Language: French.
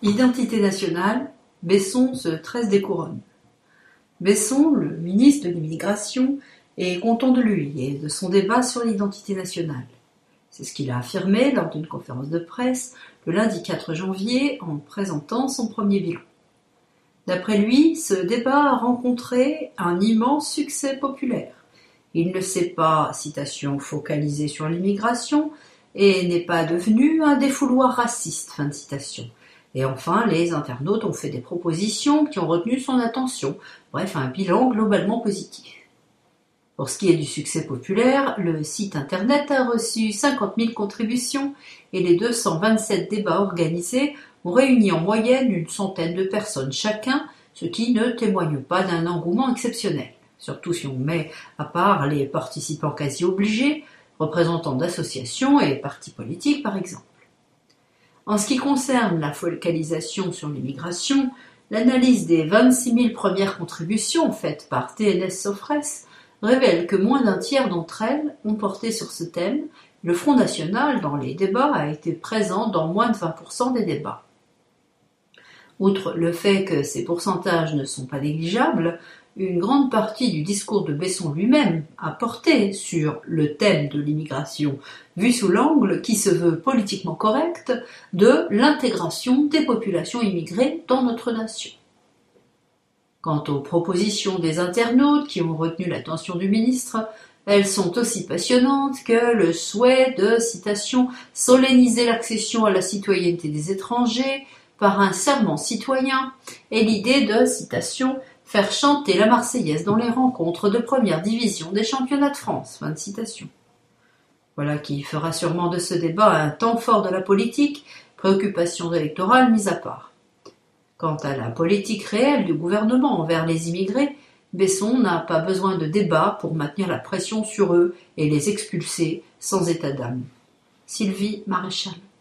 Identité nationale, Besson se tresse des couronnes. Besson, le ministre de l'Immigration, est content de lui et de son débat sur l'identité nationale. C'est ce qu'il a affirmé lors d'une conférence de presse le lundi 4 janvier en présentant son premier bilan. D'après lui, ce débat a rencontré un immense succès populaire. Il ne s'est pas, citation, focalisé sur l'immigration et n'est pas devenu un défouloir raciste, fin de citation. Et enfin, les internautes ont fait des propositions qui ont retenu son attention. Bref, un bilan globalement positif. Pour ce qui est du succès populaire, le site internet a reçu 50 000 contributions et les 227 débats organisés ont réuni en moyenne une centaine de personnes chacun, ce qui ne témoigne pas d'un engouement exceptionnel. Surtout si on met à part les participants quasi obligés, représentants d'associations et partis politiques par exemple. En ce qui concerne la focalisation sur l'immigration, l'analyse des 26 000 premières contributions faites par TNS Sofres révèle que moins d'un tiers d'entre elles ont porté sur ce thème. Le Front National, dans les débats, a été présent dans moins de 20% des débats. Outre le fait que ces pourcentages ne sont pas négligeables, une grande partie du discours de Besson lui-même a porté sur le thème de l'immigration, vu sous l'angle qui se veut politiquement correct de l'intégration des populations immigrées dans notre nation. Quant aux propositions des internautes qui ont retenu l'attention du ministre, elles sont aussi passionnantes que le souhait de, citation, solenniser l'accession à la citoyenneté des étrangers par un serment citoyen et l'idée de, citation, faire chanter la Marseillaise dans les rencontres de première division des championnats de France. Fin de citation. Voilà qui fera sûrement de ce débat un temps fort de la politique, préoccupations électorales mises à part. Quant à la politique réelle du gouvernement envers les immigrés, Besson n'a pas besoin de débat pour maintenir la pression sur eux et les expulser sans état d'âme. Sylvie Maréchal.